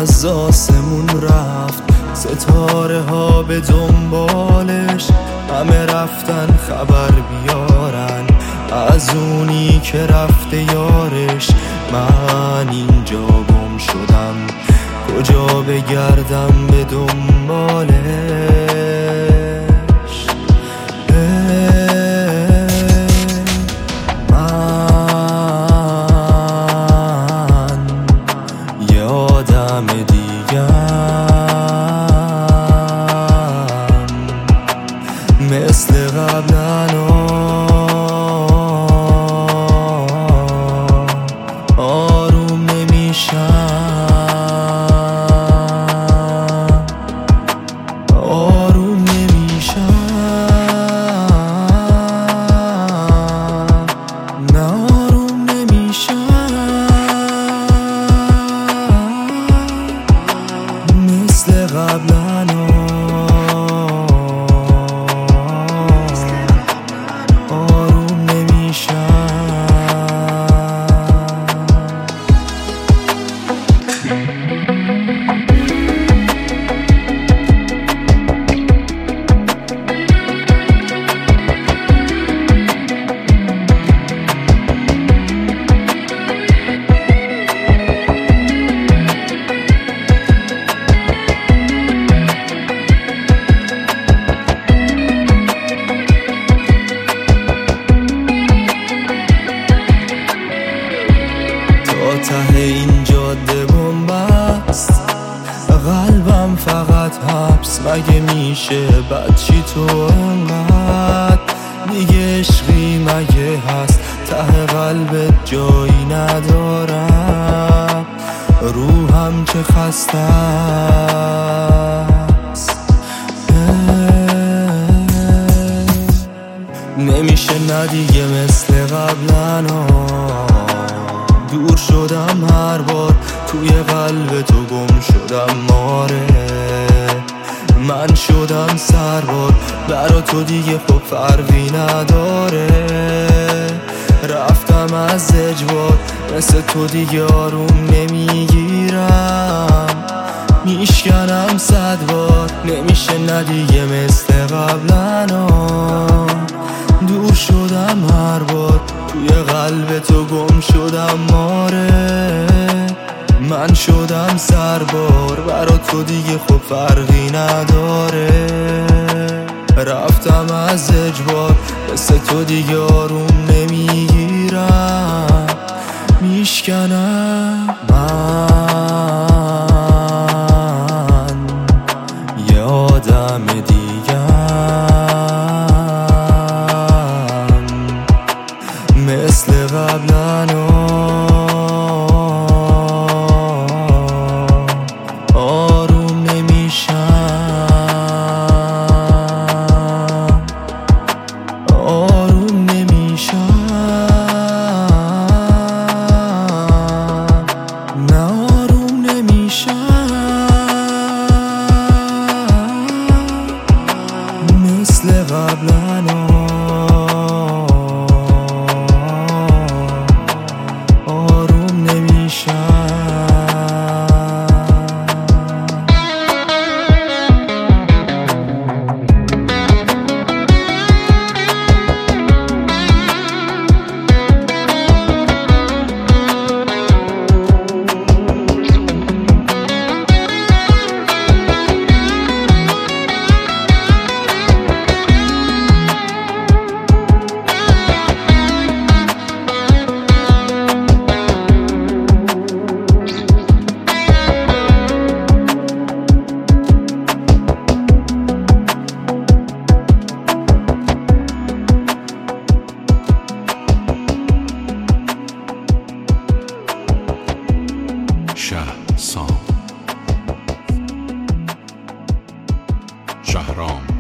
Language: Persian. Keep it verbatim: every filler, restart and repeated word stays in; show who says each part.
Speaker 1: از آسمون رفت، ستاره ها به دنبالش، همه رفتن خبر بیارن از اونی که رفته یارش. من اینجا گم شدم، کجا بگردم به دنبالش؟ من یه آدم دیگم، مثل قبلا آروم نمیشم، آروم نمیشم، نه آروم نمیشم، مثل قبلا آروم نمیشم. ته این جاده بنبست، قلبم فقط حبس. مگه میشه بد چی تو انقدر دیگه عشقی مگه هست؟ ته قلبت جایی ندارم، روحم چه خسته است. نمیشه نه دیگه مثل قبلا، دور شدم هر بار، توی قلب تو گم شدم. ماره من شدم سربار، برا تو دیگه خب فرقی نداره. رفتم از اجبار، مثل تو دیگه آروم نمیگیرم، میشکنم صد بار. نمیشه نه دیگه مثل قبلا، دور شدم هر بار، توی قلب تو گم شدم. ماره من شدم سربار، برا تو دیگه خب فرقی نداره. رفتم از اجبار، مثل تو دیگه آروم نمیگیرم، میشکنم. من یه آدم دیگم، مثل قبلا آروم نمیشم، آروم نمیشم، نه آروم نمیشم، مثل قبلا آروم نمیشم.
Speaker 2: شهرسام شهرام